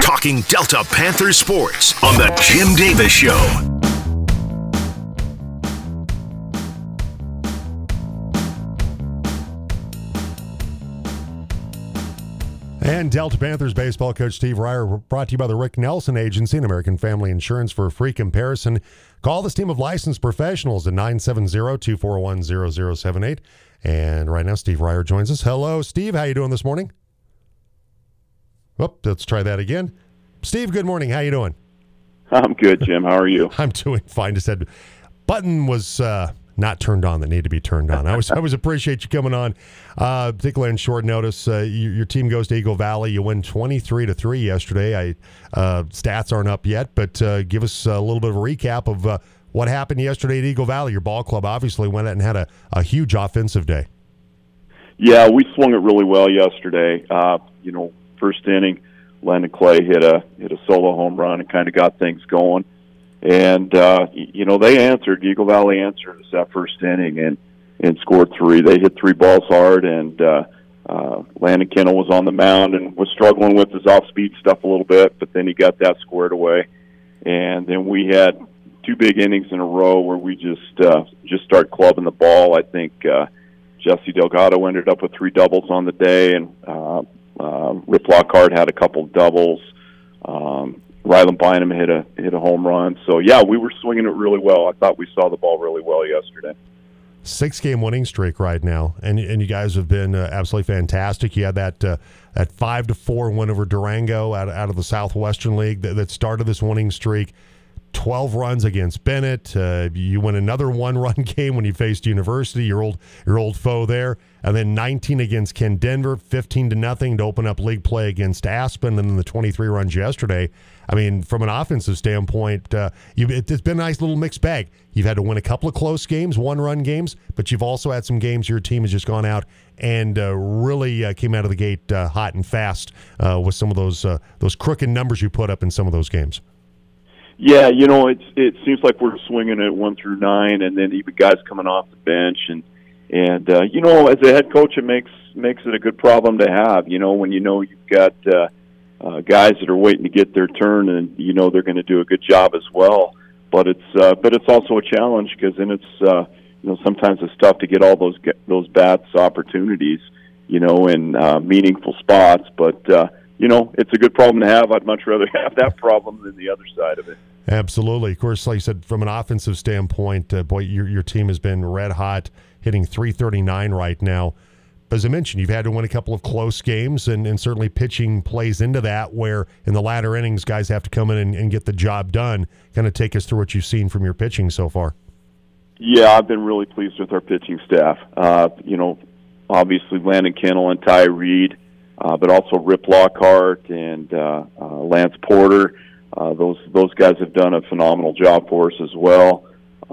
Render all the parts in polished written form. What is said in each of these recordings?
talking Delta Panthers sports on the Jim Davis Show. And Delta Panthers baseball coach Steve Ryer, brought to you by the Rick Nelson Agency and American Family Insurance. For a free comparison, call this team of licensed professionals at 970-241-0078. And right now, Steve Ryer joins us. Hello, Steve. How you doing this morning? Oh, let's try that again. Steve, good morning. How you doing? I'm good, Jim. How are you? I'm doing fine. Just said button was not turned on that needed to be turned on. I always appreciate you coming on, particularly on short notice. Your team goes to Eagle Valley. You win 23-3 yesterday. Stats aren't up yet, but give us a little bit of a recap of what happened yesterday at Eagle Valley. Your ball club obviously went out and had a huge offensive day. Yeah, we swung it really well yesterday. First inning, Landon Clay hit a solo home run and kind of got things going. And, they answered. Eagle Valley answered us that first inning and scored 3. They hit 3 balls hard, and Landon Kennel was on the mound and was struggling with his off-speed stuff a little bit, but then he got that squared away. And then we had 2 big innings in a row where we just start clubbing the ball. I think Jesse Delgado ended up with 3 doubles on the day, and Rip Lockhart had a couple doubles. Rylan Bynum hit a home run. So, yeah, we were swinging it really well. I thought we saw the ball really well yesterday. 6-game winning streak right now, and you guys have been absolutely fantastic. You had that 5-4 win over Durango out of the Southwestern League that started this winning streak. 12 runs against Bennett. You win another 1-run game when you faced University, your old foe there, and then 19 against Ken Denver, 15-0 to open up league play against Aspen, and then the 23 runs yesterday. I mean, from an offensive standpoint, it's been a nice little mixed bag. You've had to win a couple of close games, 1-run games, but you've also had some games your team has just gone out and really came out of the gate hot and fast with some of those crooked numbers you put up in some of those games. Yeah, it seems like we're swinging it 1 through 9, and then even guys coming off the bench, and as a head coach, it makes it a good problem to have. When you've got guys that are waiting to get their turn, and they're going to do a good job as well. But it's also a challenge because then it's sometimes it's tough to get all those bats opportunities, in meaningful spots, but. It's a good problem to have. I'd much rather have that problem than the other side of it. Absolutely. Of course, like you said, from an offensive standpoint, your team has been red hot, hitting .339 right now. But as I mentioned, you've had to win a couple of close games, and certainly pitching plays into that, where in the latter innings, guys have to come in and get the job done. Kind of take us through what you've seen from your pitching so far. Yeah, I've been really pleased with our pitching staff. Obviously Landon Kennel and Ty Reed, but also Rip Lockhart and Lance Porter. Those guys have done a phenomenal job for us as well.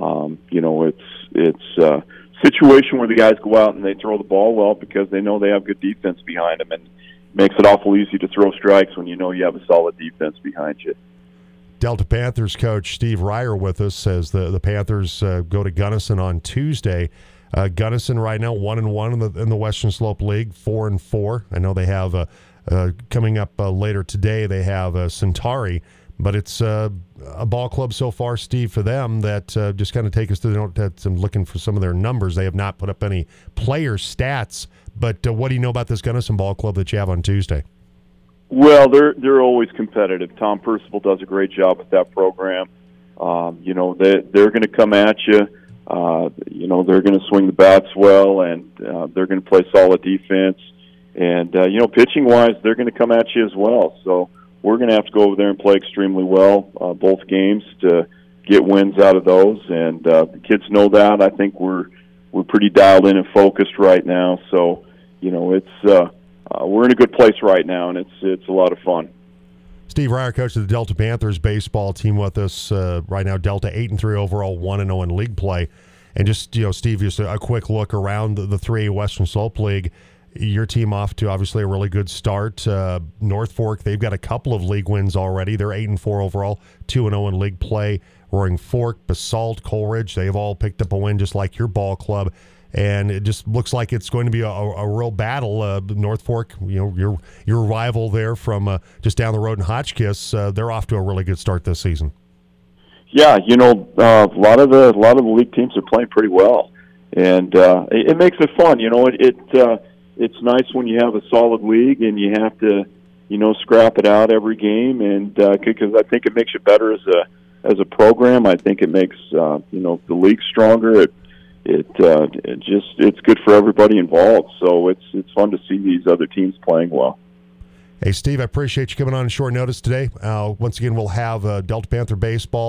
It's a situation where the guys go out and they throw the ball well because they know they have good defense behind them, and it makes it awful easy to throw strikes when you know you have a solid defense behind you. Delta Panthers coach Steve Ryer with us says the Panthers go to Gunnison on Tuesday. Gunnison right now 1-1 in the Western Slope League, 4-4. I know they have coming up later today. They have Centauri, but it's a ball club so far, Steve, for them that just kind of take us through. I'm looking for some of their numbers. They have not put up any player stats, but what do you know about this Gunnison ball club that you have on Tuesday? Well, they're always competitive. Tom Percival does a great job with that program. They're going to come at you. They're going to swing the bats well, and they're going to play solid defense. And, pitching-wise, they're going to come at you as well. So we're going to have to go over there and play extremely well both games to get wins out of those. And the kids know that. I think we're pretty dialed in and focused right now. So, we're in a good place right now, and it's a lot of fun. Steve Ryer, coach of the Delta Panthers baseball team with us right now. Delta 8-3 overall, 1-0 in league play. And just, Steve, just a quick look around the 3A Western Slope League. Your team off to obviously a really good start. North Fork, they've got a couple of league wins already. They're 8-4 overall, 2-0 in league play. Roaring Fork, Basalt, Coleridge, they've all picked up a win just like your ball club. and it just looks like it's going to be a real battle. North Fork, your rival there from just down the road in Hotchkiss, they're off to a really good start this season. Yeah, a lot of the league teams are playing pretty well, and it makes it fun. It's nice when you have a solid league and you have to, scrap it out every game, and because I think it makes you better as a program. I think it makes the league stronger. It's good for everybody involved. So it's fun to see these other teams playing well. Hey, Steve, I appreciate you coming on short notice today. Once again, we'll have Delta Panther baseball